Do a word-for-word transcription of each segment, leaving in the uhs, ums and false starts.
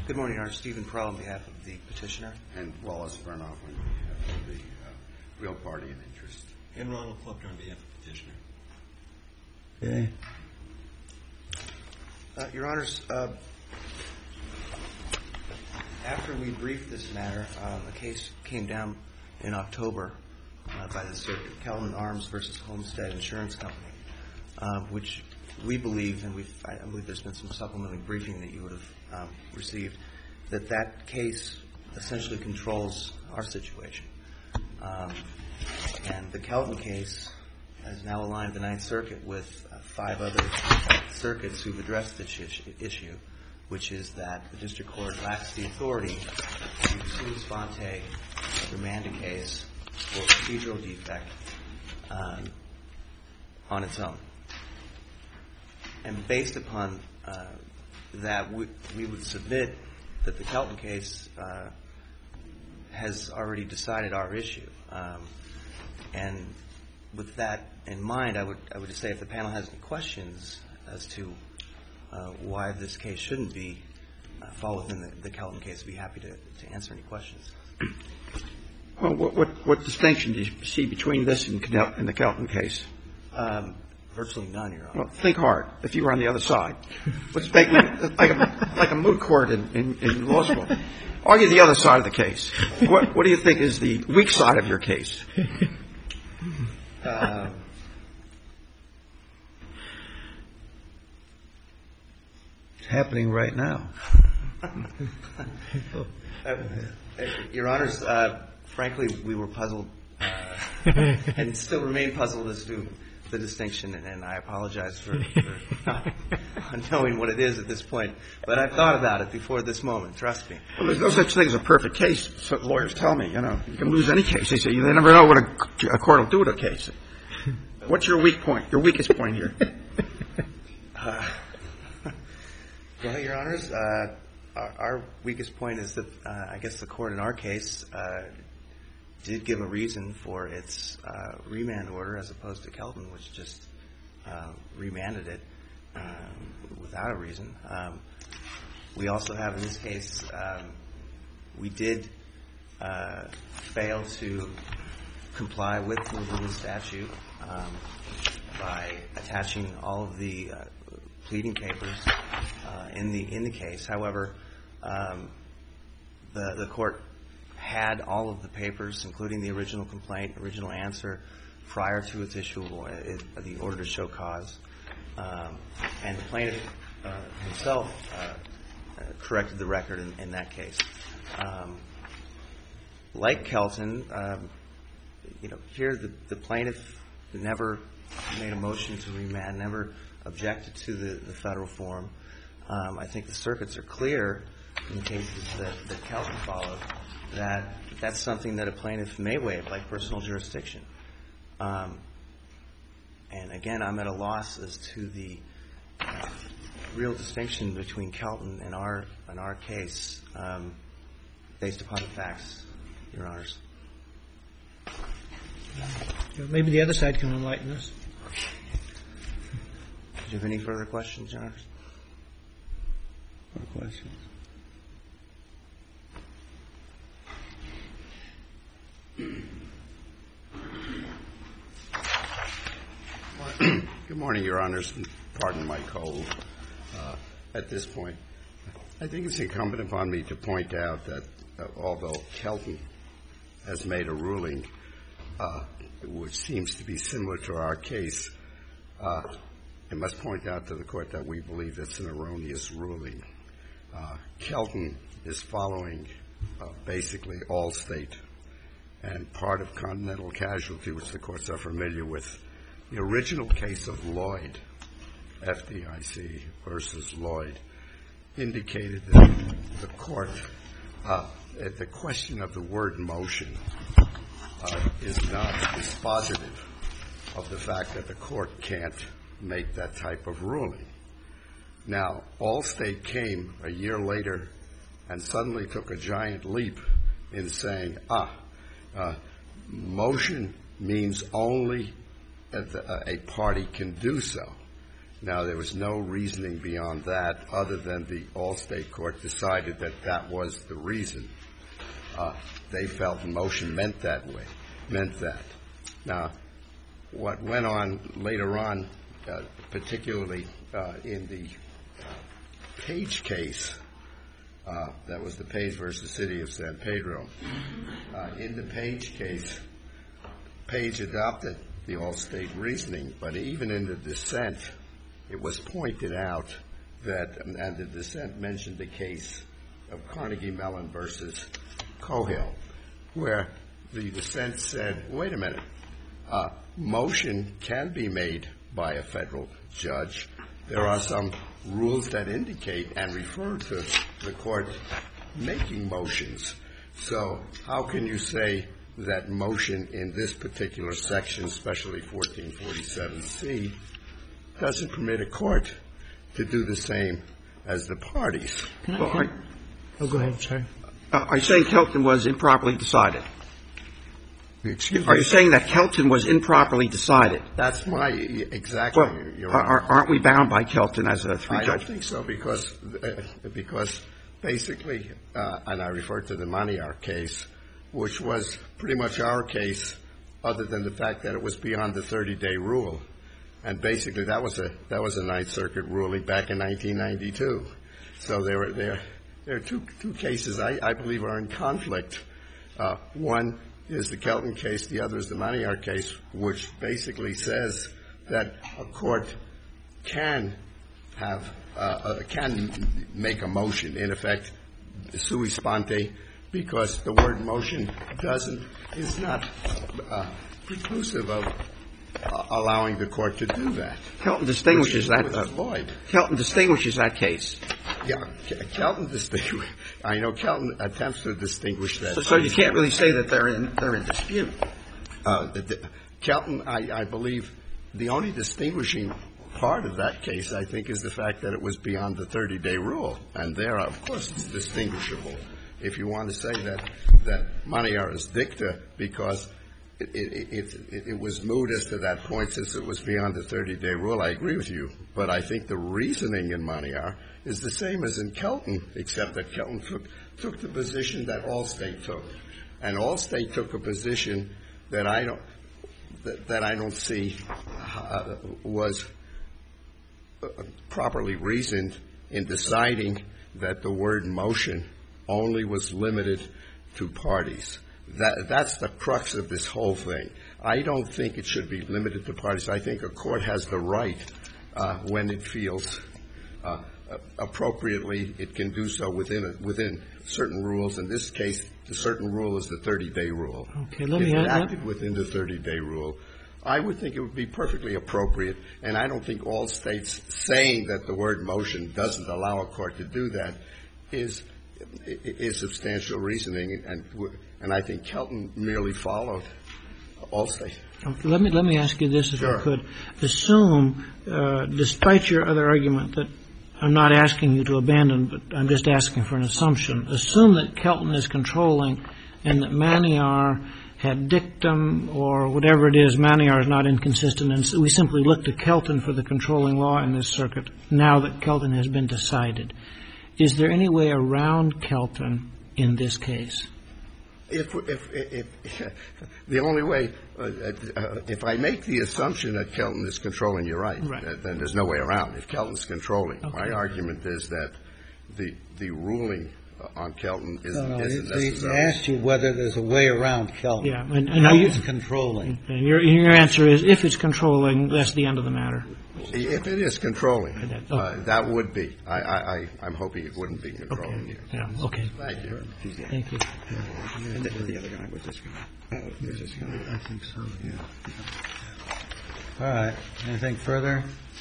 Good morning, Your Honor. Stephen Prohl on behalf of the petitioner. And Wallace Burnoff on behalf of the uh, real party in interest. And Ronald Klupner on behalf of the petitioner. Okay. Uh, Your Honors, uh, after we briefed this matter, um, a case came down in October uh, by the circuit, Kelton Arms versus Homestead Insurance Company, uh, which we believe, and we've, I believe there's been some supplementary briefing that you would have um, received, that that case essentially controls our situation. Um, and the Kelton case has now aligned the Ninth Circuit with uh, five other circuits who've addressed this issue, which is that the district court lacks the authority to sua sponte remand a case for procedural defect um, on its own. And based upon uh, that, we, we would submit that the Kelton case uh, has already decided our issue. Um, and with that in mind, I would I would say if the panel has any questions as to uh, why this case shouldn't be uh, fall within the, the Kelton case, I'd be happy to, to answer any questions. Well, what, what, what distinction do you see between this and, and the Kelton case? Um, virtually none, Your Honor. Well, think hard. If you were on the other side, let's make it like a like a moot court in, in, in law school. Argue the other side of the case. What what do you think is the weak side of your case? Um, It's happening right now. uh, Your Honors, uh, frankly, we were puzzled uh, and still remain puzzled as to the distinction, and, and I apologize for, for not knowing what it is at this point. But I've thought about it before this moment, trust me. Well, there's no such thing as a perfect case. So lawyers tell me, you know, you can lose any case. They say they never know what a, a court will do to a case. What's your weak point, your weakest point here? Uh, well, Your Honors, uh, our, our weakest point is that uh, I guess the court in our case uh, did give a reason for its uh, remand order as opposed to Kelton, which just uh, remanded it uh, without a reason. Um, we also have in this case, um, we did uh, fail to comply with the legal statute um, by attaching all of the uh, pleading papers uh, in the in the case. However, um, the the court had all of the papers, including the original complaint, original answer, prior to its issue of it, the order to show cause. Um, and the plaintiff uh, himself uh, uh, corrected the record in, in that case. Um, like Kelton, um, you know, here the, the plaintiff never made a motion to remand, never objected to the, the federal form. Um, I think the circuits are clear in the cases that, that Kelton followed that that's something that a plaintiff may waive, like personal jurisdiction. Um, and again, I'm at a loss as to the uh, real distinction between Kelton and our and our case, um, based upon the facts, Your Honors. Maybe the other side can enlighten us. Do you have any further questions, Your Honors? More questions? Good morning, Your Honors. Pardon my cold uh, at this point. I think it's incumbent upon me to point out that uh, although Kelton has made a ruling uh, which seems to be similar to our case, uh, I must point out to the Court that we believe it's an erroneous ruling. Uh, Kelton is following uh, basically Allstate and part of Continental Casualty, which the courts are familiar with. The original case of Lloyd, F D I C versus Lloyd, indicated that the court, uh, the question of the word motion uh, is not dispositive of the fact that the court can't make that type of ruling. Now, Allstate came a year later and suddenly took a giant leap in saying, ah, uh, motion means only that a party can do so. Now, there was no reasoning beyond that other than the Allstate court decided that that was the reason. Uh, they felt motion meant that way, meant that. Now, what went on later on, uh, particularly uh, in the Page case, uh, that was the Page versus City of San Pedro. Uh, in the Page case, Page adopted the Allstate reasoning, but even in the dissent, it was pointed out that, and the dissent mentioned the case of Carnegie Mellon versus Cohill, where the dissent said, wait a minute, uh, motion can be made by a federal judge. There are some rules that indicate and refer to the court making motions. So how can you say that motion in this particular section, especially fourteen forty-seven C, doesn't permit a court to do the same as the parties? Can I, Well, can, I- oh, go ahead, sorry. Uh, are you saying Kelton was improperly decided? Excuse Are you me. saying that Kelton was improperly decided? That's my exactly. Well, Your are, Honor. are- aren't we bound by Kelton as a I don't three-judge? think so because uh, because basically, uh, and I refer to the Maniar case, which was pretty much our case, other than the fact that it was beyond the thirty-day rule, and basically that was a that was a Ninth Circuit ruling back in nineteen ninety-two. So there were there there are two two cases I, I believe are in conflict. Uh, one is the Kelton case, the other is the Maniar case, which basically says that a court can have uh, uh, can make a motion, in effect, sui sponte, because the word motion doesn't is not uh, preclusive of uh, allowing the court to do that. Kelton distinguishes that. Which is Uh, Lloyd. Kelton distinguishes that case. Yeah, Ke- Kelton distinguish. I know Kelton attempts to distinguish that. So, so you can't really say that they're in they're in dispute. Uh, the, the, Kelton, I, I believe, the only distinguishing part of that case, I think, is the fact that it was beyond the thirty-day rule, and there, of course, it's distinguishable. If you want to say that that Maniar is dicta because it it, it, it it was moved as to that point since it was beyond the thirty-day rule, I agree with you. But I think the reasoning in Maniar is the same as in Kelton, except that Kelton took took the position that Allstate took, and Allstate took a position that I don't that, that I don't see uh, was uh, properly reasoned in deciding that the word motion only was limited to parties. That that's the crux of this whole thing. I don't think it should be limited to parties. I think a court has the right, uh, when it feels uh, appropriately, it can do so within a, within certain rules. In this case, the certain rule is the thirty-day rule. Okay, let if me it add- acted within the thirty-day rule, I would think it would be perfectly appropriate, and I don't think all states saying that the word motion doesn't allow a court to do that is is substantial reasoning, and and I think Kelton merely followed Allstate. Okay, let me let me ask you this, if Sure. I could. Assume, uh, despite your other argument that I'm not asking you to abandon, but I'm just asking for an assumption. Assume that Kelton is controlling and that Maniar had dictum or whatever it is. Maniar is not inconsistent, and so we simply look to Kelton for the controlling law in this circuit now that Kelton has been decided. Is there any way around Kelton in this case? If, if, if, if the only way, uh, uh, if I make the assumption that Kelton is controlling, you're right. Right. Th- Then there's no way around. If Kelton's controlling, Okay. my argument is that the the ruling on Kelton isn't, No, no, isn't he he necessary. asked you whether there's a way around Kelton. Yeah, and, and are you, Kelton's controlling. and your, your answer is if it's controlling, that's the end of the matter. If it is controlling, Okay. uh, that would be. I, I, I, I'm hoping it wouldn't be controlling Okay. you. Yeah. Okay. Thank you. Thank you. And the, the other guy was this guy. Oh, was this guy. I think so, yeah. All right. Anything further?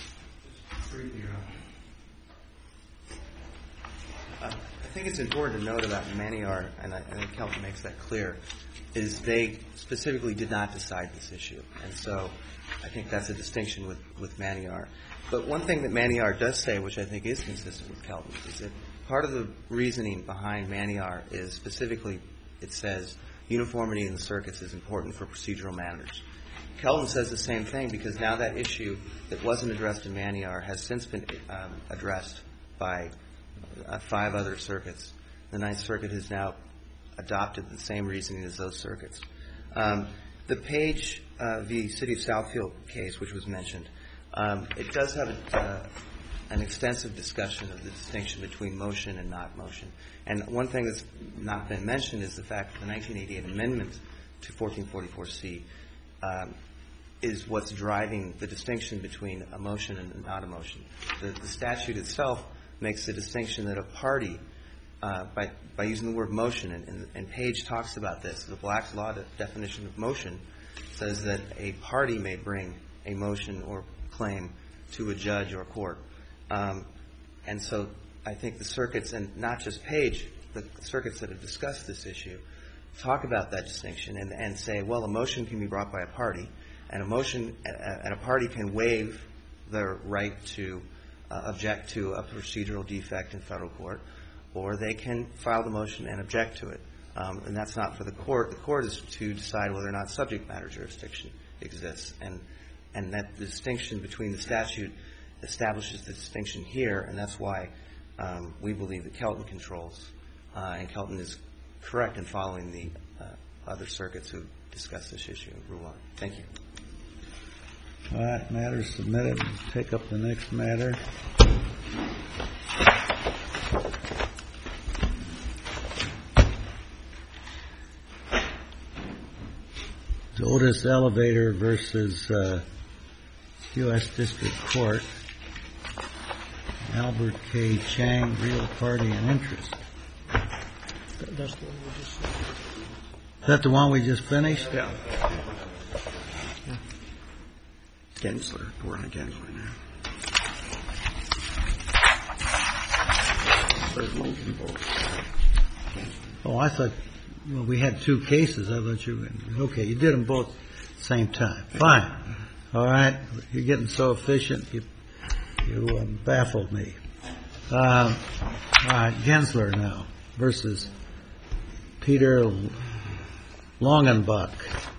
Uh, I think it's important to note about Maniar, and I, I think Kelton makes that clear, is they specifically did not decide this issue. And so I think that's a distinction with, with Maniar. But one thing that Maniar does say, which I think is consistent with Kelton, is that part of the reasoning behind Maniar is specifically it says uniformity in the circuits is important for procedural matters. Kelton says the same thing, because now that issue that wasn't addressed in Maniar has since been um, addressed by uh, five other circuits. The Ninth Circuit has now adopted the same reasoning as those circuits. Um, the Page uh, v. City of Southfield case, which was mentioned, um, it does have a, uh, an extensive discussion of the distinction between motion and not motion. And one thing that's not been mentioned is the fact that the nineteen eighty-eight amendment to fourteen forty-four C um, is what's driving the distinction between a motion and not a motion. The, the statute itself makes the distinction that a party, uh, by, by using the word motion, and, and, and Page talks about this, the Black's Law de- definition of motion says that a party may bring a motion or claim to a judge or court. Um, and so I think the circuits, and not just Page, the circuits that have discussed this issue, talk about that distinction and, and say, well, a motion can be brought by a party, and a motion and a party can waive their right to uh, object to a procedural defect in federal court, or they can file the motion and object to it. Um, and that's not for the court. The court is to decide whether or not subject matter jurisdiction exists. And and that the distinction between the statute establishes the distinction here, and that's why um, we believe that Kelton controls. Uh, and Kelton is correct in following the uh, other circuits who discussed this issue in Rule one. Thank you. All right, matter submitted. We'll take up the next matter. Otis Elevator versus uh, U S District Court. Albert K. Chang, real party and interest. That's the one we just Is that the one we just finished? Yeah. Gensler. We're on Gensler now. There's Lincoln Bowl. Oh, I thought, well, we had two cases. I thought you were, okay, you did them both at the same time. Fine. All right. You're getting so efficient, you, you um, baffled me. Um, all right, Gensler now versus Peter Longenbach.